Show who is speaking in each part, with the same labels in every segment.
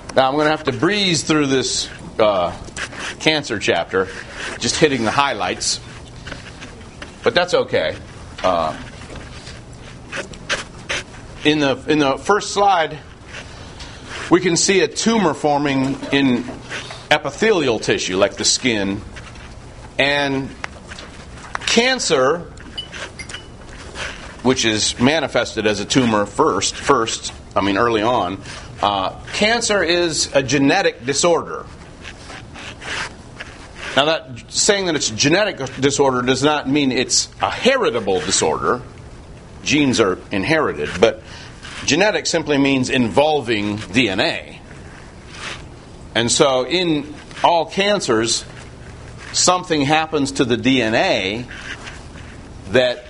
Speaker 1: Now I'm going to have to breeze through this cancer chapter, just hitting the highlights, but that's okay. In the first slide, we can see a tumor forming in epithelial tissue, like the skin, and cancer, which is manifested as a tumor early on. Cancer is a genetic disorder. Now, that saying that it's a genetic disorder does not mean it's a heritable disorder. Genes are inherited, but genetic simply means involving DNA. And so in all cancers, something happens to the DNA that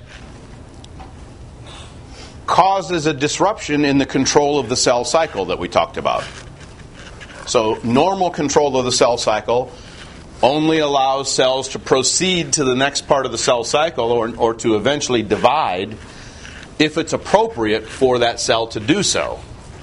Speaker 1: causes a disruption in the control of the cell cycle that we talked about. So normal control of the cell cycle only allows cells to proceed to the next part of the cell cycle or to eventually divide if it's appropriate for that cell to do so.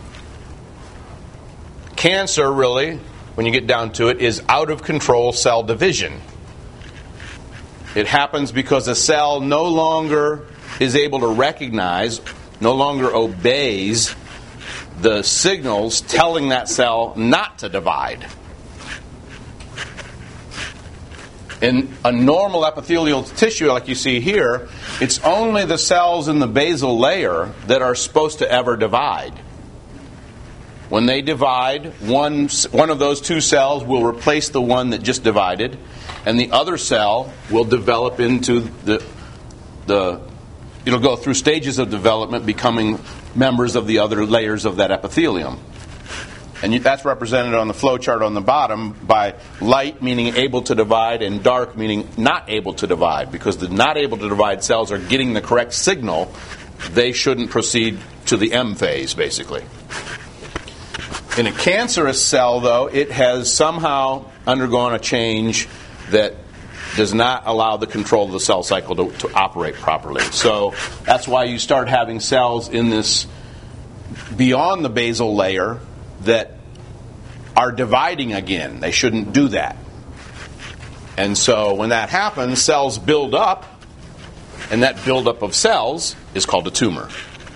Speaker 1: Cancer, really, when you get down to it, is out of control cell division. It happens because a cell no longer is able to recognize, no longer obeys the signals telling that cell not to divide. In a normal epithelial tissue like you see here, it's only the cells in the basal layer that are supposed to ever divide. When they divide, one of those two cells will replace the one that just divided, and the other cell will develop into it'll go through stages of development, becoming members of the other layers of that epithelium. And that's represented on the flow chart on the bottom by light meaning able to divide and dark meaning not able to divide. Because the not able to divide cells are getting the correct signal, they shouldn't proceed to the M phase, basically. In a cancerous cell, though, it has somehow undergone a change that does not allow the control of the cell cycle to operate properly. So that's why you start having cells in this beyond the basal layer that are dividing again. They shouldn't do that. And so when that happens, cells build up, and that buildup of cells is called a tumor.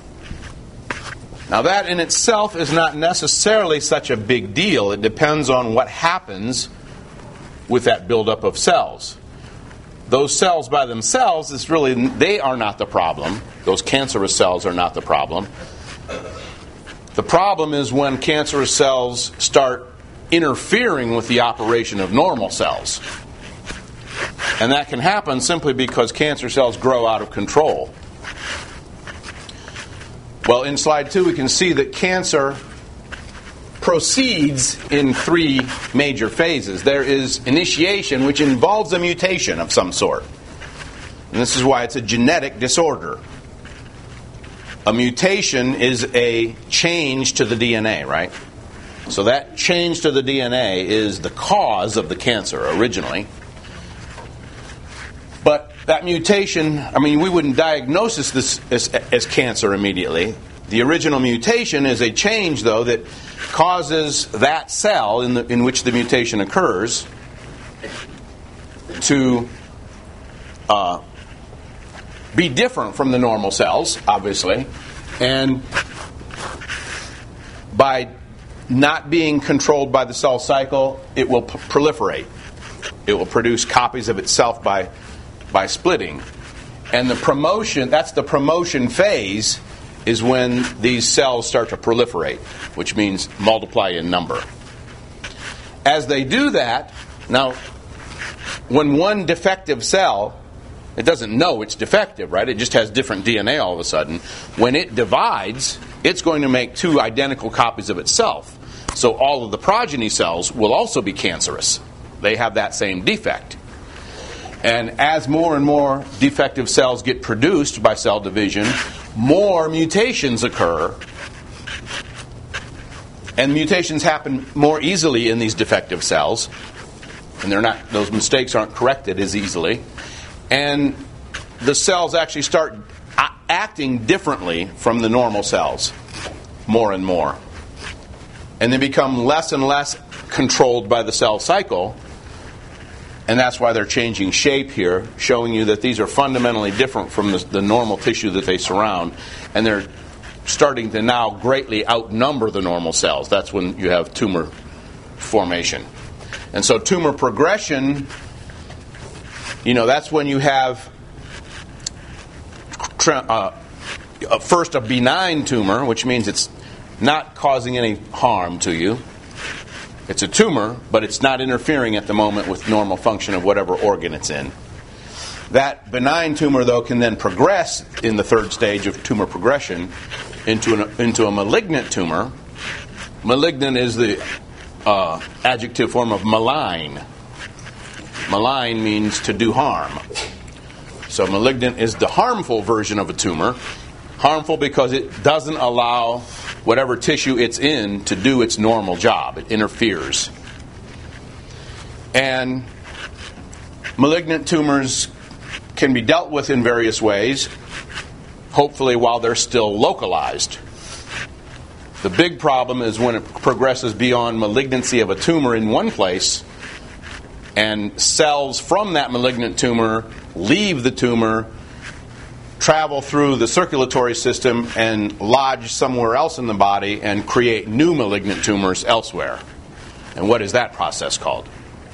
Speaker 1: Now that in itself is not necessarily such a big deal. It depends on what happens with that buildup of cells. Those cells by themselves, they are not the problem. Those cancerous cells are not the problem. The problem is when cancerous cells start interfering with the operation of normal cells. And that can happen simply because cancer cells grow out of control. Well, in slide 2 we can see that cancer proceeds in 3 major phases. There is initiation, which involves a mutation of some sort. And this is why it's a genetic disorder. A mutation is a change to the DNA, right? So that change to the DNA is the cause of the cancer originally. But that mutation, we wouldn't diagnose this as cancer immediately. The original mutation is a change, though, that causes that cell in which the mutation occurs to be different from the normal cells, obviously, and by not being controlled by the cell cycle, it will proliferate. It will produce copies of itself by splitting. And that's the promotion phase, is when these cells start to proliferate, which means multiply in number. As they do that, now, when one defective cell, it doesn't know it's defective, right? It just has different DNA all of a sudden. When it divides, it's going to make 2 identical copies of itself. So all of the progeny cells will also be cancerous. They have that same defect. And as more and more defective cells get produced by cell division, more mutations occur. And mutations happen more easily in these defective cells. And those mistakes aren't corrected as easily. And the cells actually start acting differently from the normal cells, more and more. and they become less and less controlled by the cell cycle. And that's why they're changing shape here, showing you that these are fundamentally different from the normal tissue that they surround. And they're starting to now greatly outnumber the normal cells. That's when you have tumor formation. And so tumor progression, that's when you have first a benign tumor, which means it's not causing any harm to you. It's a tumor, but it's not interfering at the moment with normal function of whatever organ it's in. That benign tumor, though, can then progress in the third stage of tumor progression into a malignant tumor. Malignant is the adjective form of malign. Malign means to do harm. So malignant is the harmful version of a tumor. Harmful because it doesn't allow whatever tissue it's in to do its normal job. It interferes. And malignant tumors can be dealt with in various ways, hopefully while they're still localized. The big problem is when it progresses beyond malignancy of a tumor in one place, and cells from that malignant tumor leave the tumor, travel through the circulatory system, and lodge somewhere else in the body and create new malignant tumors elsewhere. And what is that process called?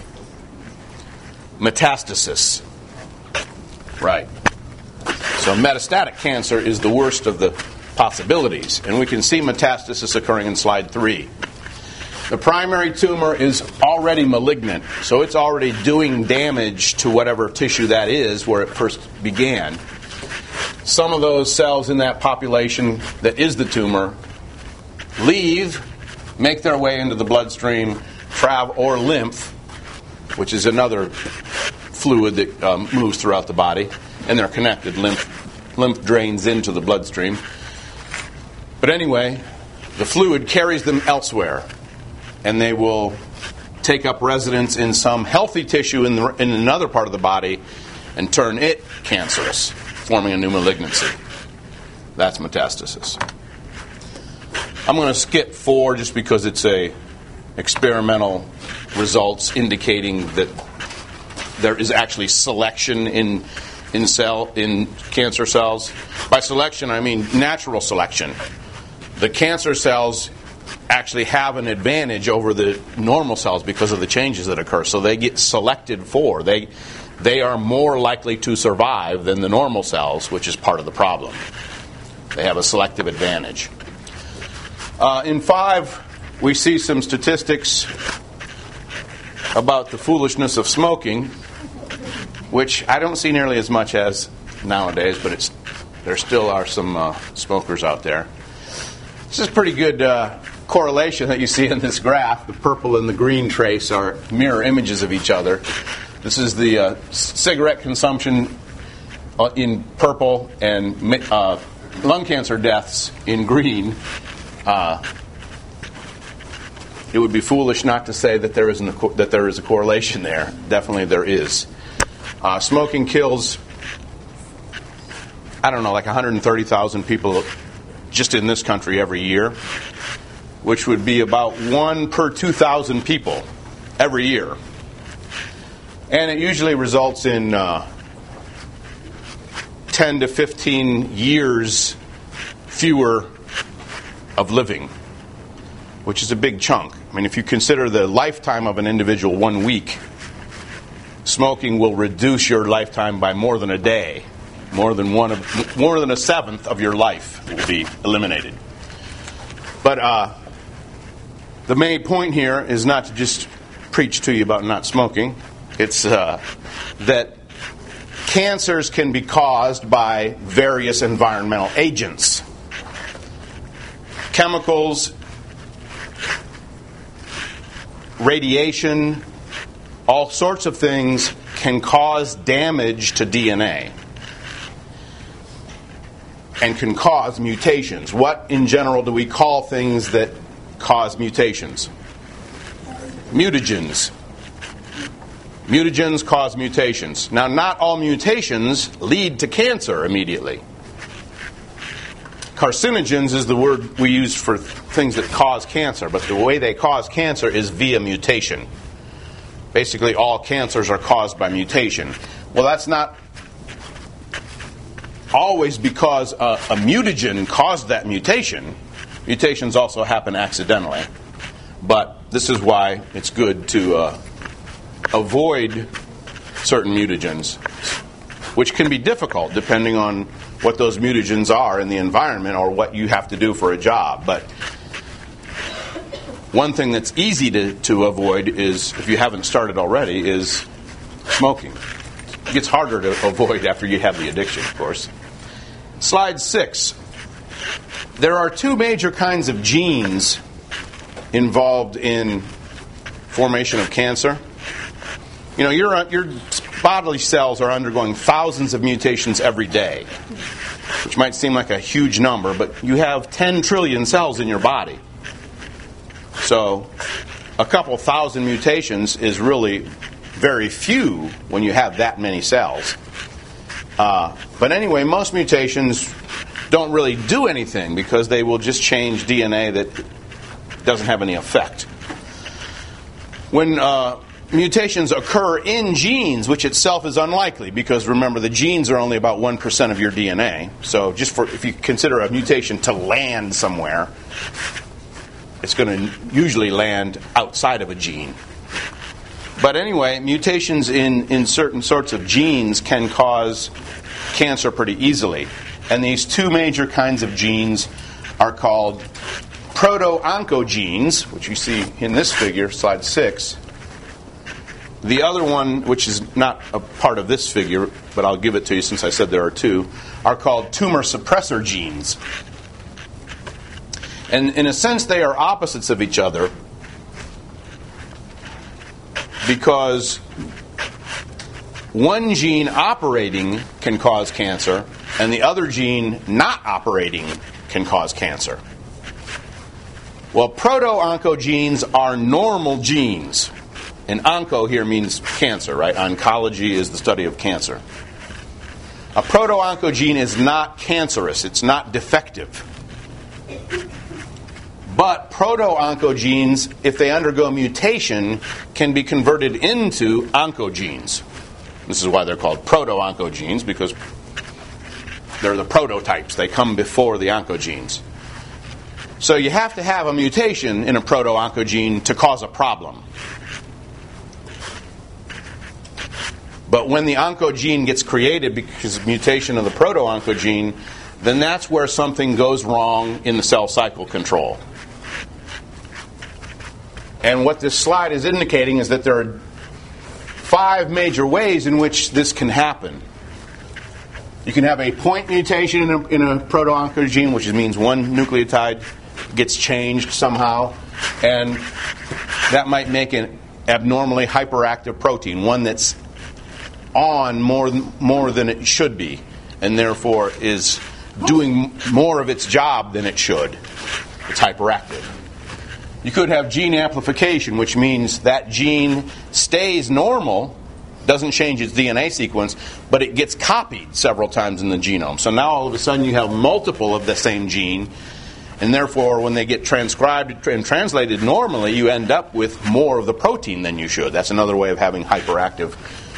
Speaker 1: Metastasis. Right. So metastatic cancer is the worst of the possibilities. And we can see metastasis occurring in slide 3. The primary tumor is already malignant, so it's already doing damage to whatever tissue that is where it first began. Some of those cells in that population that is the tumor leave, make their way into the bloodstream, travel, or lymph, which is another fluid that moves throughout the body, and they're connected. Lymph drains into the bloodstream. But anyway, the fluid carries them elsewhere, and they will take up residence in some healthy tissue in another part of the body and turn it cancerous, forming a new malignancy. That's metastasis. I'm going to skip 4 just because it's a experimental results indicating that there is actually selection in cancer cells. By selection, I mean natural selection. The cancer cells actually have an advantage over the normal cells because of the changes that occur. So they get selected for. They are more likely to survive than the normal cells, which is part of the problem. They have a selective advantage. In 5, we see some statistics about the foolishness of smoking, which I don't see nearly as much as nowadays, but there still are some smokers out there. This is pretty good correlation that you see in this graph. The purple and the green trace are mirror images of each other. This is the cigarette consumption in purple and lung cancer deaths in green. It would be foolish not to say that there is a correlation there. Definitely there is. Smoking kills, like 130,000 people just in this country every year, which would be about 1 per 2,000 people every year. And it usually results in 10 to 15 years fewer of living, which is a big chunk. I mean, if you consider the lifetime of an individual 1 week, smoking will reduce your lifetime by more than a day. More than a seventh of your life will be eliminated. But the main point here is not to just preach to you about not smoking. It's that cancers can be caused by various environmental agents. Chemicals, radiation, all sorts of things can cause damage to DNA and can cause mutations. What, in general, do we call things that cause mutations? Mutagens. Mutagens cause mutations. Now, not all mutations lead to cancer immediately. carcinogens is the word we use for things that cause cancer, but the way they cause cancer is via mutation. Basically, all cancers are caused by mutation. Well, that's not always because a mutagen caused that mutation. Mutations also happen accidentally. But this is why it's good to avoid certain mutagens, which can be difficult depending on what those mutagens are in the environment or what you have to do for a job. But one thing that's easy to avoid is, if you haven't started already, is smoking. It gets harder to avoid after you have the addiction, of course. Slide 6. There are two major kinds of genes involved in formation of cancer. You know, your bodily cells are undergoing thousands of mutations every day, which might seem like a huge number, but you have 10 trillion cells in your body. So a couple thousand mutations is really very few when you have that many cells. But anyway, most mutations don't really do anything because they will just change DNA that doesn't have any effect. When mutations occur in genes, which itself is unlikely, because remember, the genes are only about 1% of your DNA. So if you consider a mutation to land somewhere, it's going to usually land outside of a gene. But anyway, mutations in certain sorts of genes can cause cancer pretty easily. And these two major kinds of genes are called proto-oncogenes, which you see in this figure, slide 6. The other one, which is not a part of this figure, but I'll give it to you since I said there are two, are called tumor suppressor genes. And in a sense, they are opposites of each other because one gene operating can cause cancer, and the other gene not operating can cause cancer. Well, proto-oncogenes are normal genes. And onco here means cancer, right? Oncology is the study of cancer. A proto-oncogene is not cancerous. It's not defective. But proto-oncogenes, if they undergo mutation, can be converted into oncogenes. This is why they're called proto-oncogenes, because they're the prototypes. They come before the oncogenes. So you have to have a mutation in a proto-oncogene to cause a problem. But when the oncogene gets created because of mutation of the proto-oncogene, then that's where something goes wrong in the cell cycle control. And what this slide is indicating is that there are 5 major ways in which this can happen. You can have a point mutation in a proto-oncogene, which means one nucleotide gets changed somehow, and that might make an abnormally hyperactive protein, one that's on more than it should be, and therefore is doing more of its job than it should. It's hyperactive. You could have gene amplification, which means that gene stays normal, doesn't change its DNA sequence, but it gets copied several times in the genome. So now all of a sudden you have multiple of the same gene, and therefore when they get transcribed and translated normally, you end up with more of the protein than you should. That's another way of having hyperactivity.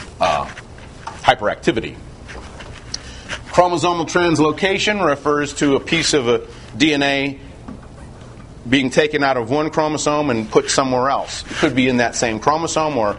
Speaker 1: Chromosomal translocation refers to a piece of a DNA being taken out of one chromosome and put somewhere else. It could be in that same chromosome or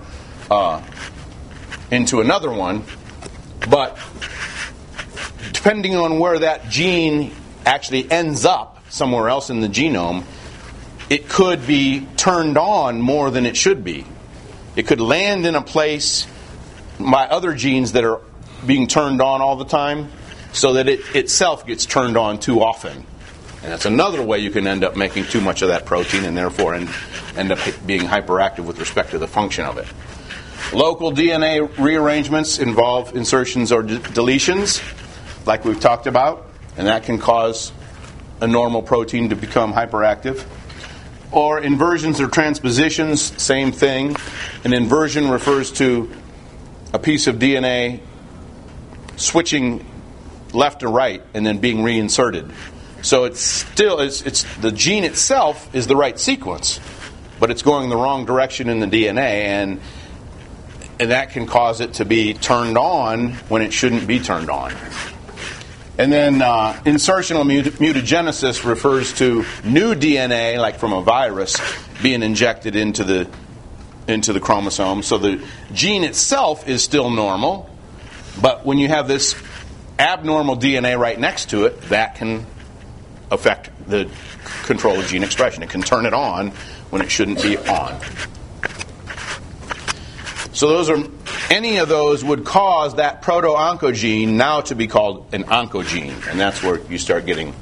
Speaker 1: into another one. But depending on where that gene actually ends up somewhere else in the genome, it could be turned on more than it should be. It could land in a place by other genes that are being turned on all the time, so that it itself gets turned on too often. And that's another way you can end up making too much of that protein and therefore end up being hyperactive with respect to the function of it. Local DNA rearrangements involve insertions or deletions, like we've talked about, and that can cause a normal protein to become hyperactive. Or inversions or transpositions, same thing. An inversion refers to a piece of DNA switching left to right and then being reinserted. So it's still it's the gene itself is the right sequence, but it's going the wrong direction in the DNA, and that can cause it to be turned on when it shouldn't be turned on. And then insertional mutagenesis refers to new DNA, like from a virus, being injected into the chromosome. So the gene itself is still normal, but when you have this abnormal DNA right next to it, that can affect the control of gene expression. It can turn it on when it shouldn't be on. So any of those would cause that proto-oncogene now to be called an oncogene, and that's where you start getting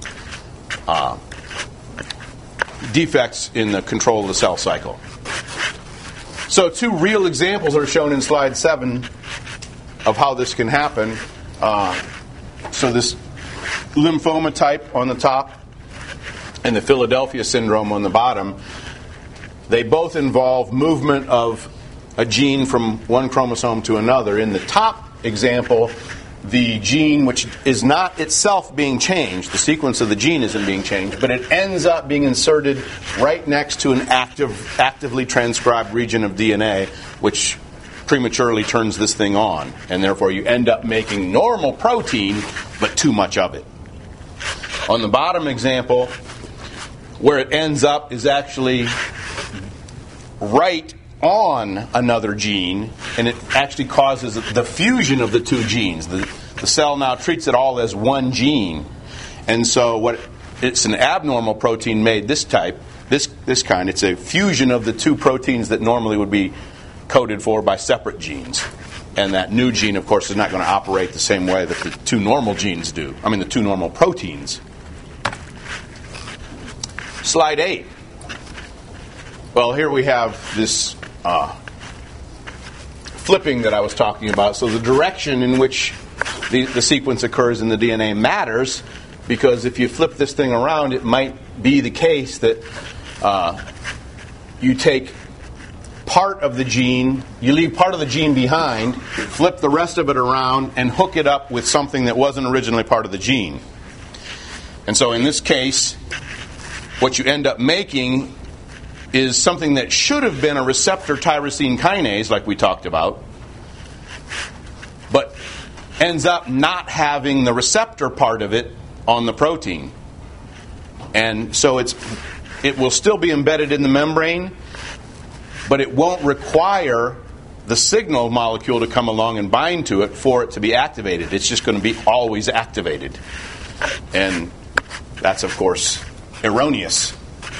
Speaker 1: defects in the control of the cell cycle. So 2 real examples are shown in slide 7 of how this can happen. So this lymphoma type on the top and the Philadelphia syndrome on the bottom, they both involve movement of a gene from one chromosome to another. In the top example, the gene, which is not itself being changed, the sequence of the gene isn't being changed, but it ends up being inserted right next to an actively transcribed region of DNA, which prematurely turns this thing on. And therefore you end up making normal protein, but too much of it. On the bottom example, where it ends up is actually right on another gene, and it actually causes the fusion of the 2 genes. The cell now treats it all as one gene, and so it's an abnormal protein made this type, this kind. It's a fusion of the 2 proteins that normally would be coded for by separate genes, and that new gene, of course, is not going to operate the same way that the 2 normal genes do. I mean, the 2 normal proteins. Slide 8. Well, here we have this flipping that I was talking about. So the direction in which the sequence occurs in the DNA matters, because if you flip this thing around, it might be the case that you take part of the gene, you leave part of the gene behind, flip the rest of it around, and hook it up with something that wasn't originally part of the gene. And so in this case, what you end up making is something that should have been a receptor tyrosine kinase, like we talked about, but ends up not having the receptor part of it on the protein. And so it will still be embedded in the membrane, but it won't require the signal molecule to come along and bind to it for it to be activated. It's just going to be always activated. And that's, of course, erroneous.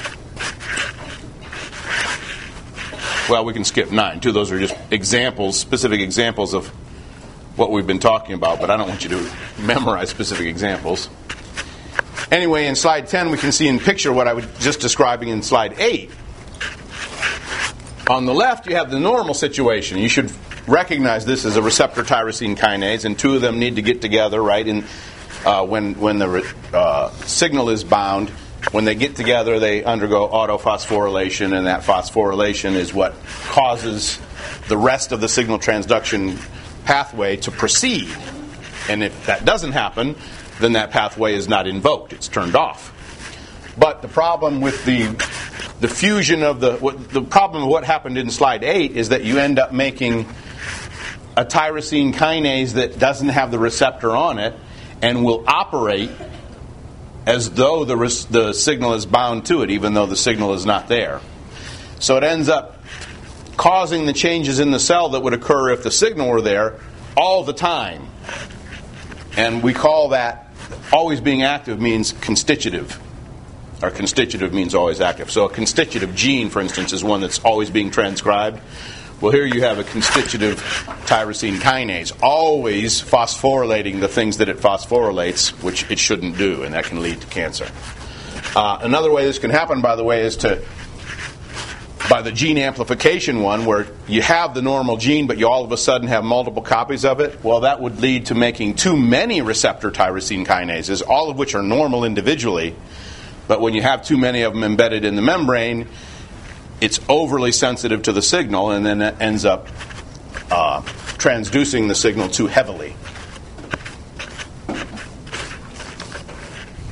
Speaker 1: Well, we can skip 9, too. Those are just examples, specific examples of what we've been talking about, but I don't want you to memorize specific examples. Anyway, in slide 10, we can see in picture what I was just describing in slide 8. On the left, you have the normal situation. You should recognize this as a receptor tyrosine kinase, and 2 of them need to get together, right? And when the signal is bound, when they get together, they undergo autophosphorylation, and that phosphorylation is what causes the rest of the signal transduction pathway to proceed. And if that doesn't happen, then that pathway is not invoked. It's turned off. But the problem with the fusion of the problem of what happened in slide 8 is that you end up making a tyrosine kinase that doesn't have the receptor on it and will operate as though the signal is bound to it, even though the signal is not there. So it ends up causing the changes in the cell that would occur if the signal were there all the time. And we call that always being active means constitutive. Or constitutive means always active. So a constitutive gene, for instance, is one that's always being transcribed. Well, here you have a constitutive tyrosine kinase, always phosphorylating the things that it phosphorylates, which it shouldn't do, and that can lead to cancer. Another way this can happen, by the way, is by the gene amplification one, where you have the normal gene, but you all of a sudden have multiple copies of it. Well, that would lead to making too many receptor tyrosine kinases, all of which are normal individually. But when you have too many of them embedded in the membrane, it's overly sensitive to the signal, and then it ends up transducing the signal too heavily.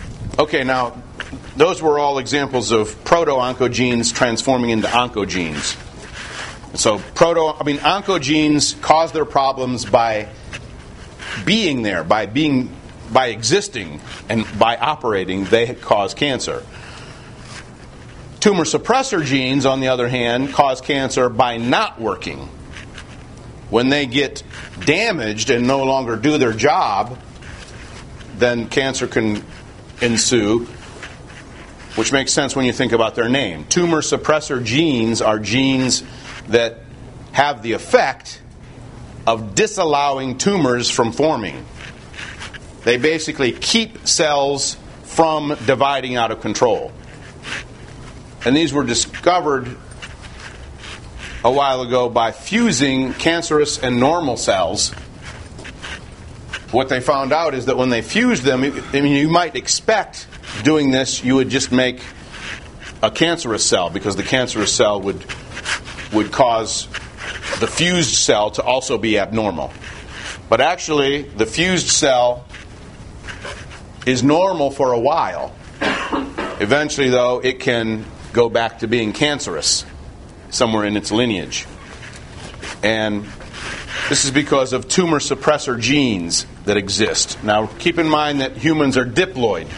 Speaker 1: Okay, now, those were all examples of proto-oncogenes transforming into oncogenes. So, oncogenes cause their problems by being there, by existing, and by operating. They cause cancer. Tumor suppressor genes, on the other hand, cause cancer by not working. When they get damaged and no longer do their job, then cancer can ensue, which makes sense when you think about their name. Tumor suppressor genes are genes that have the effect of disallowing tumors from forming. They basically keep cells from dividing out of control. And these were discovered a while ago by fusing cancerous and normal cells. What they found out is that when they fused them, you might expect doing this, you would just make a cancerous cell, because the cancerous cell would cause the fused cell to also be abnormal. But actually, the fused cell is normal for a while. Eventually, though, it can go back to being cancerous somewhere in its lineage. And this is because of tumor suppressor genes that exist. Now, keep in mind that humans are diploid.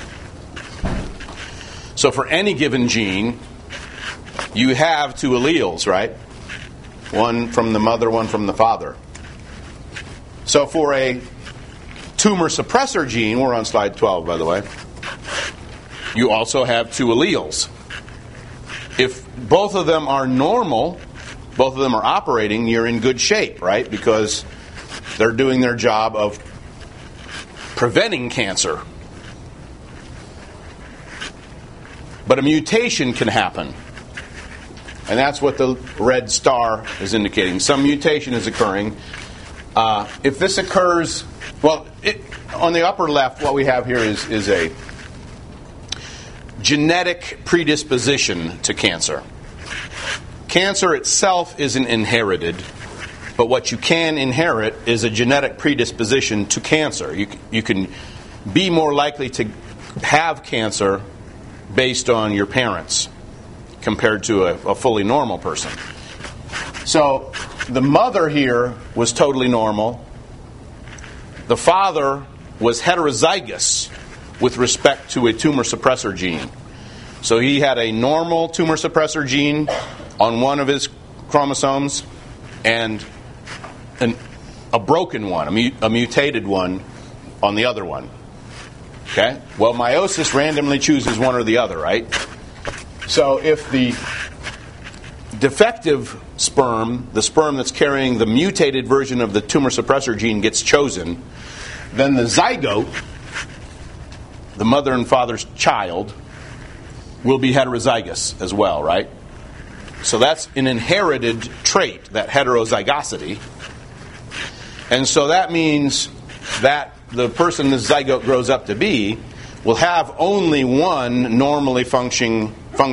Speaker 1: So for any given gene, you have two alleles, right? One from the mother, one from the father. So for a tumor suppressor gene, we're on slide 12, by the way, you also have two alleles. If both of them are normal, both of them are operating, you're in good shape, right? Because they're doing their job of preventing cancer. But a mutation can happen. And that's what the red star is indicating. Some mutation is occurring. If this occurs, on the upper left, what we have here is a genetic predisposition to cancer. Cancer itself isn't inherited, but what you can inherit is a genetic predisposition to cancer. You can be more likely to have cancer based on your parents compared to a fully normal person. So the mother here was totally normal. The father was heterozygous with respect to a tumor suppressor gene. So he had a normal tumor suppressor gene on one of his chromosomes and a broken one, a mutated one on the other one. Okay? Well, meiosis randomly chooses one or the other, right? So if the defective sperm, the sperm that's carrying the mutated version of the tumor suppressor gene, gets chosen, then the zygote, the mother and father's child, will be heterozygous as well, right? So that's an inherited trait, that heterozygosity. And so that means that the person the zygote grows up to be will have only one normally functioning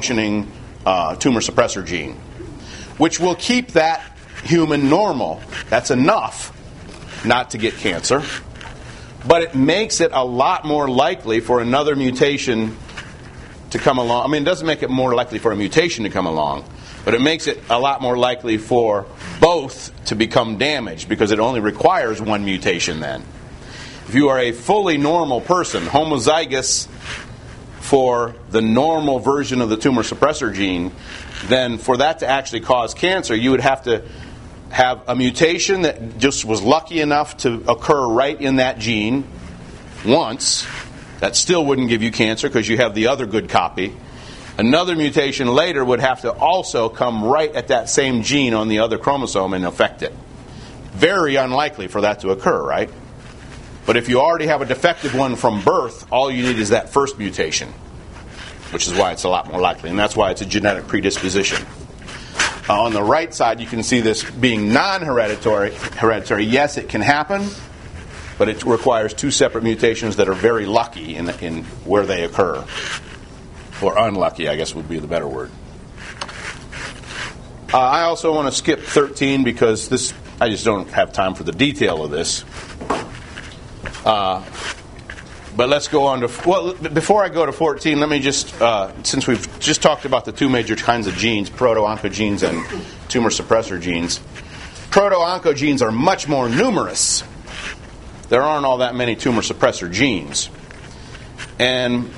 Speaker 1: tumor suppressor gene, which will keep that human normal. That's enough not to get cancer. But it makes it a lot more likely for another mutation to come along. It doesn't make it more likely for a mutation to come along, but it makes it a lot more likely for both to become damaged, because it only requires one mutation then. If you are a fully normal person, homozygous for the normal version of the tumor suppressor gene, then for that to actually cause cancer, you would have to have a mutation that just was lucky enough to occur right in that gene once. That still wouldn't give you cancer because you have the other good copy. Another mutation later would have to also come right at that same gene on the other chromosome and affect it. Very unlikely for that to occur, right? But if you already have a defective one from birth, all you need is that first mutation, which is why it's a lot more likely, and that's why it's a genetic predisposition. On the right side, you can see this being non-hereditary. Yes, it can happen, but it requires two separate mutations that are very lucky in where they occur. Or unlucky, I guess would be the better word. I also want to skip 13 because I just don't have time for the detail of this. But let's go on to, well, before I go to 14, let me just, since we've just talked about the two major kinds of genes, proto-oncogenes and tumor suppressor genes, proto-oncogenes are much more numerous. There aren't all that many tumor suppressor genes. And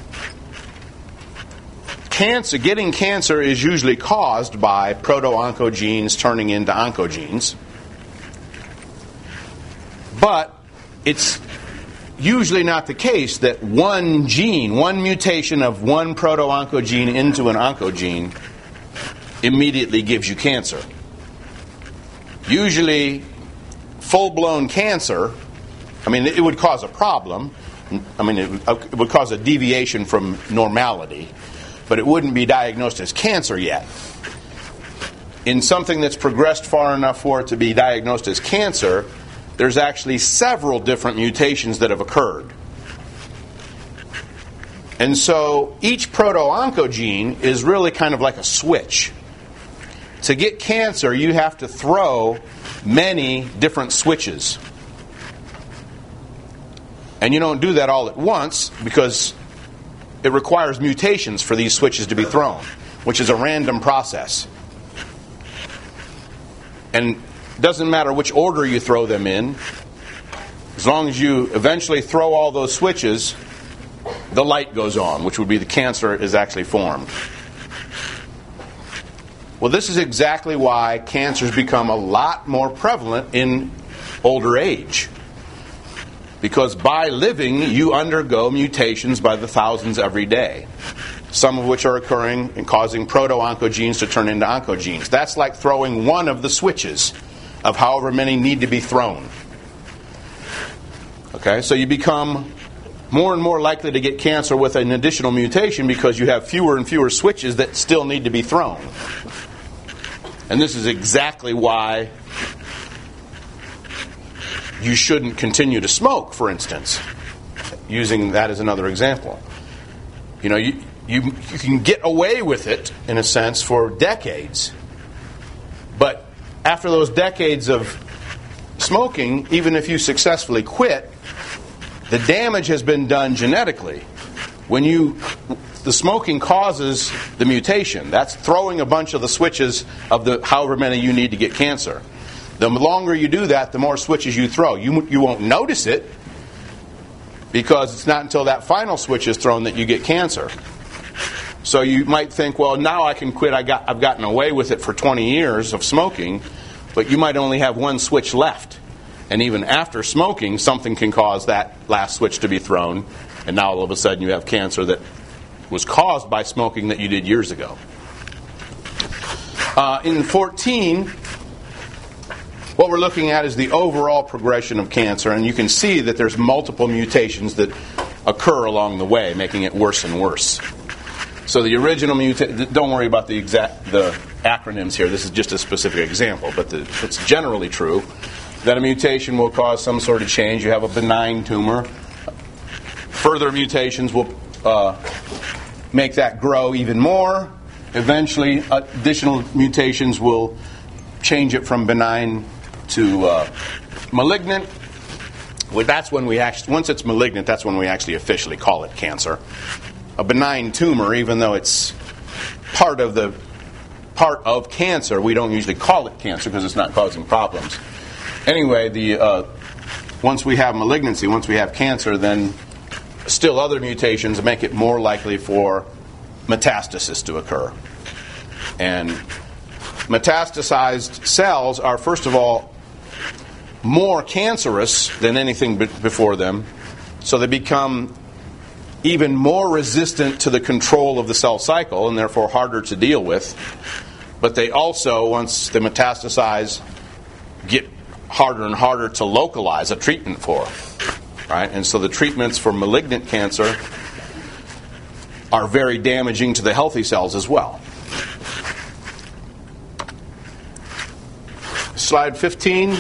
Speaker 1: getting cancer is usually caused by proto-oncogenes turning into oncogenes. But it's usually not the case that one gene, one mutation of one proto-oncogene into an oncogene immediately gives you cancer. Usually, full-blown cancer, it would cause a problem. It would cause a deviation from normality, but it wouldn't be diagnosed as cancer yet. In something that's progressed far enough for it to be diagnosed as cancer, there's actually several different mutations that have occurred. And so each proto-oncogene is really kind of like a switch. To get cancer, you have to throw many different switches. And you don't do that all at once because it requires mutations for these switches to be thrown, which is a random process. And it doesn't matter which order you throw them in. As long as you eventually throw all those switches, the light goes on, which would be the cancer is actually formed. Well, this is exactly why cancers become a lot more prevalent in older age. Because by living, you undergo mutations by the thousands every day. Some of which are occurring and causing proto-oncogenes to turn into oncogenes. That's like throwing one of the switches of however many need to be thrown. Okay, so you become more and more likely to get cancer with an additional mutation because you have fewer and fewer switches that still need to be thrown. And this is exactly why you shouldn't continue to smoke, for instance, using that as another example. You can get away with it, in a sense, for decades. But after those decades of smoking, even if you successfully quit, the damage has been done genetically. The smoking causes the mutation. That's throwing a bunch of the switches of the however many you need to get cancer. The longer you do that, the more switches you throw. You won't notice it because it's not until that final switch is thrown that you get cancer. So you might think, well, now I can quit. I've gotten away with it for 20 years of smoking, but you might only have one switch left. And even after smoking, something can cause that last switch to be thrown, and now all of a sudden you have cancer that was caused by smoking that you did years ago. In 14, what we're looking at is the overall progression of cancer, and you can see that there's multiple mutations that occur along the way, making it worse and worse. So the original mutation, don't worry about the acronyms here, this is just a specific example, but it's generally true that a mutation will cause some sort of change. You have a benign tumor. Further mutations will make that grow even more. Eventually, additional mutations will change it from benign to malignant. Well, that's when once it's malignant, that's when we actually officially call it cancer. A benign tumor, even though it's part of cancer, we don't usually call it cancer because it's not causing problems. Anyway, once we have malignancy, once we have cancer, then still other mutations make it more likely for metastasis to occur. And metastasized cells are, first of all, more cancerous than anything before them, so they become even more resistant to the control of the cell cycle and therefore harder to deal with. But they also, once they metastasize, get harder and harder to localize a treatment for. Right? And so the treatments for malignant cancer are very damaging to the healthy cells as well. Slide 15.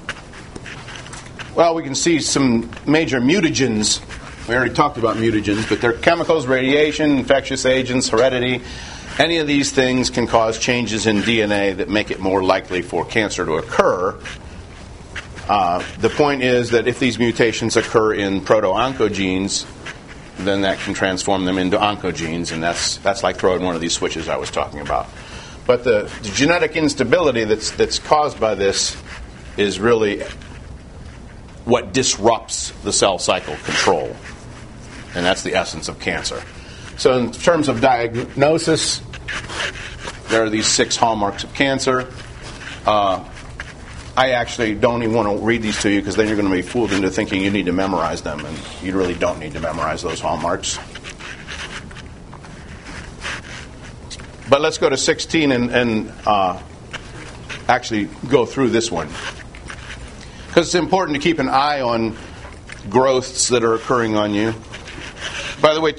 Speaker 1: Well, we can see some major mutagens. We already talked about mutagens, but they're chemicals, radiation, infectious agents, heredity. Any of these things can cause changes in DNA that make it more likely for cancer to occur. The point is that if these mutations occur in proto-oncogenes, then that can transform them into oncogenes, and that's like throwing one of these switches I was talking about. But the genetic instability that's caused by this is really what disrupts the cell cycle control, and that's the essence of cancer. So in terms of diagnosis, there are these 6 hallmarks of cancer. I actually don't even want to read these to you because then you're going to be fooled into thinking you need to memorize them, and you really don't need to memorize those hallmarks. But let's go to 16 and actually go through this one. Because it's important to keep an eye on growths that are occurring on you. By the way,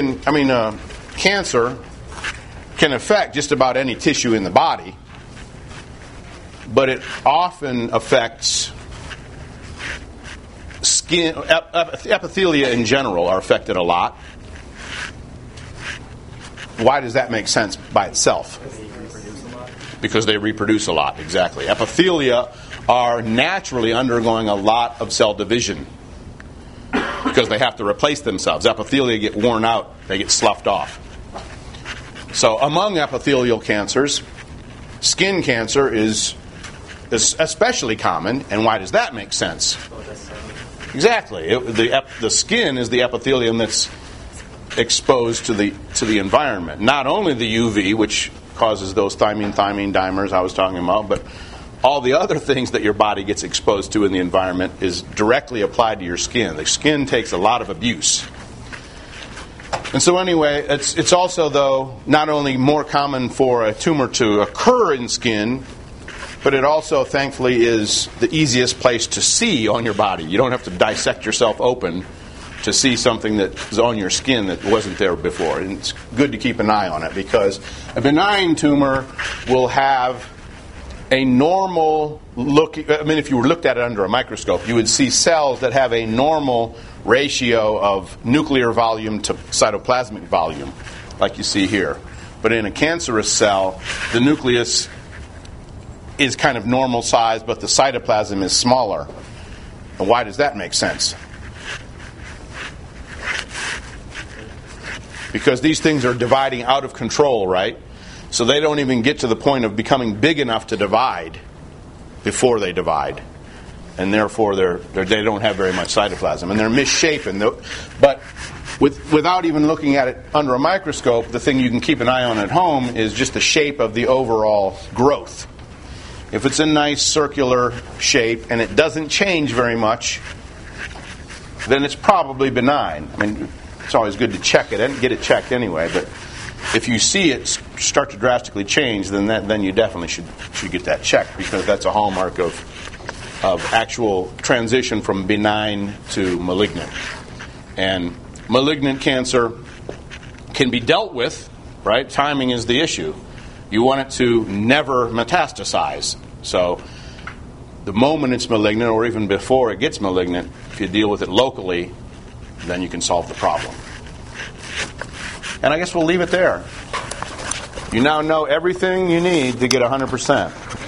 Speaker 1: cancer can affect just about any tissue in the body, but it often affects skin. Epithelia in general are affected a lot. Why does that make sense by itself? Because they reproduce a lot, exactly. Epithelia are naturally undergoing a lot of cell division because they have to replace themselves. Epithelia get worn out, they get sloughed off. So among epithelial cancers, skin cancer is especially common. And why does that make sense? Exactly. The skin is the epithelium that's exposed to the environment. Not only the UV, which causes those thymine dimers I was talking about, but all the other things that your body gets exposed to in the environment is directly applied to your skin. The skin takes a lot of abuse. And so anyway, it's also, though, not only more common for a tumor to occur in skin, but it also, thankfully, is the easiest place to see on your body. You don't have to dissect yourself open to see something that's on your skin that wasn't there before. And it's good to keep an eye on it because a benign tumor will have a normal look. If you were looked at it under a microscope, you would see cells that have a normal ratio of nuclear volume to cytoplasmic volume, like you see here. But in a cancerous cell, the nucleus is kind of normal size, but the cytoplasm is smaller. And why does that make sense? Because these things are dividing out of control, right? So they don't even get to the point of becoming big enough to divide before they divide. And therefore they don't have very much cytoplasm. And they're misshapen. But without even looking at it under a microscope, the thing you can keep an eye on at home is just the shape of the overall growth. If it's a nice circular shape and it doesn't change very much, then it's probably benign. It's always good to check it and get it checked anyway, but if you see it start to drastically change, then you definitely should get that checked because that's a hallmark of actual transition from benign to malignant. And malignant cancer can be dealt with, right? Timing is the issue. You want it to never metastasize. So the moment it's malignant or even before it gets malignant, if you deal with it locally, then you can solve the problem. And I guess we'll leave it there. You now know everything you need to get 100%.